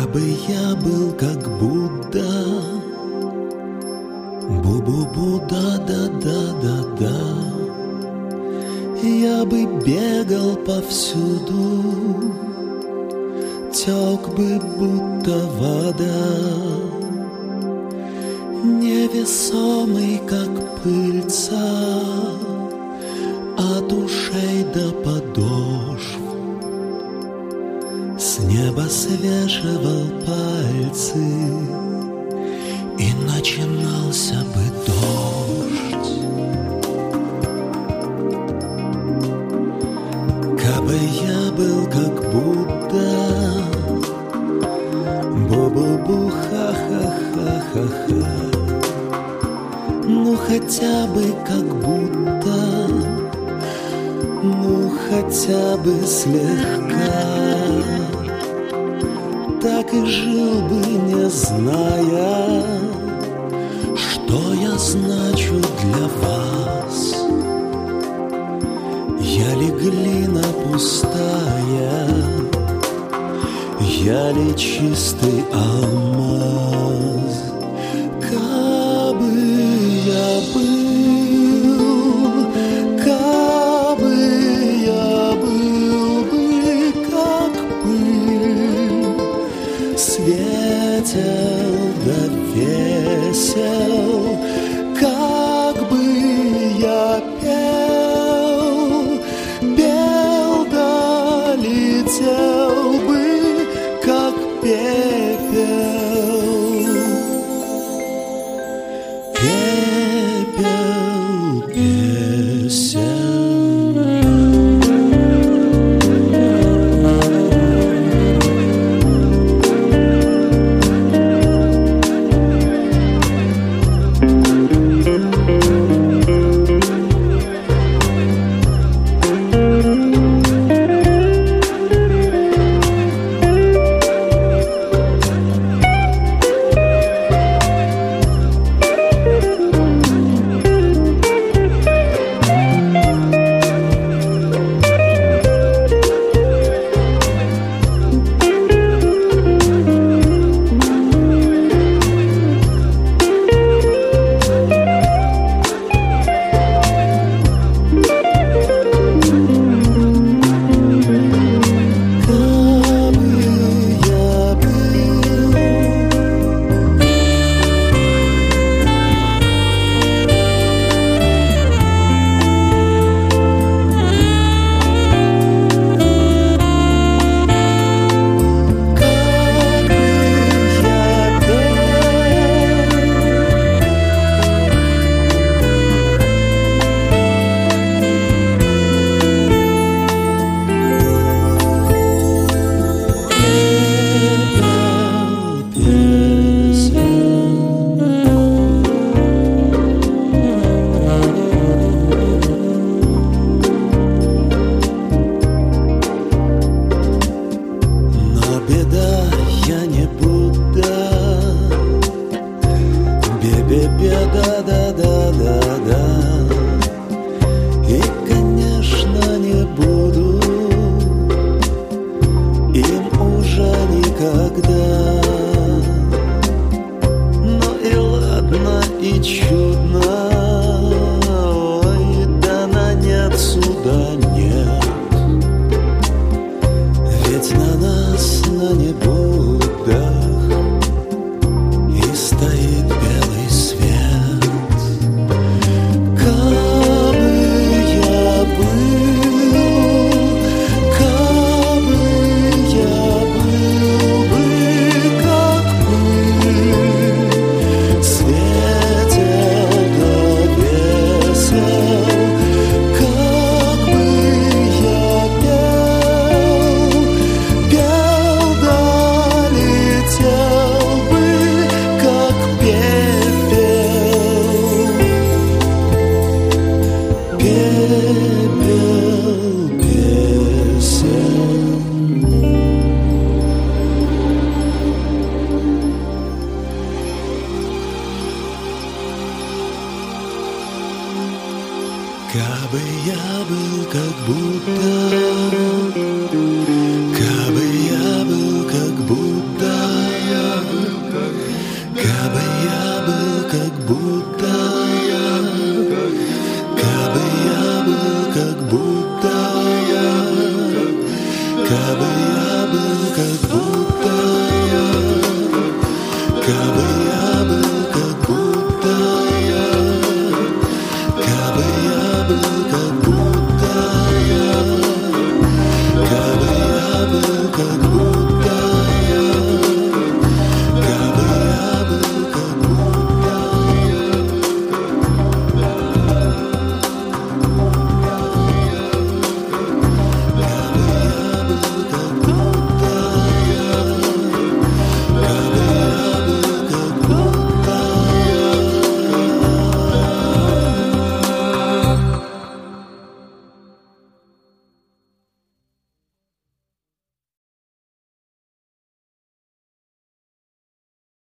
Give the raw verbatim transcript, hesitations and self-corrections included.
Кабы я был как Будда, бу-бу-бу, да-да-да-да-да, я бы бегал повсюду, тек бы будто вода, невесомый как пыльца, от ушей до подошв. С неба свешивал пальцы, и начинался бы дождь. Кабы я был как Будда, бу-бу-бу, ха-ха-ха-ха-ха, ну хотя бы как будто, ну хотя бы слегка, так и жил бы, не зная, что я значу для вас. Я ли глина пустая, я ли чистый алмаз? Кабы я был, кабы я был бы как пыль, светел да весел, как бы я пел, пел да летел бы, как пепел, пепел песен. Да-да-да-да-да, и, конечно, не буду им уже никогда. Ну и ладно, и чудно, ой, да на нет суда нет, ведь на нас, на небудах, и стоит белый свет. Кабы я был, кабы я был бы как пыль, светел да весел, как бы я пел, пел да летел бы, как пепел, пепел песен. Кабы я был как Будда, кабы я был как Будда, Кабы я был как Будда, кабы я был как Будда.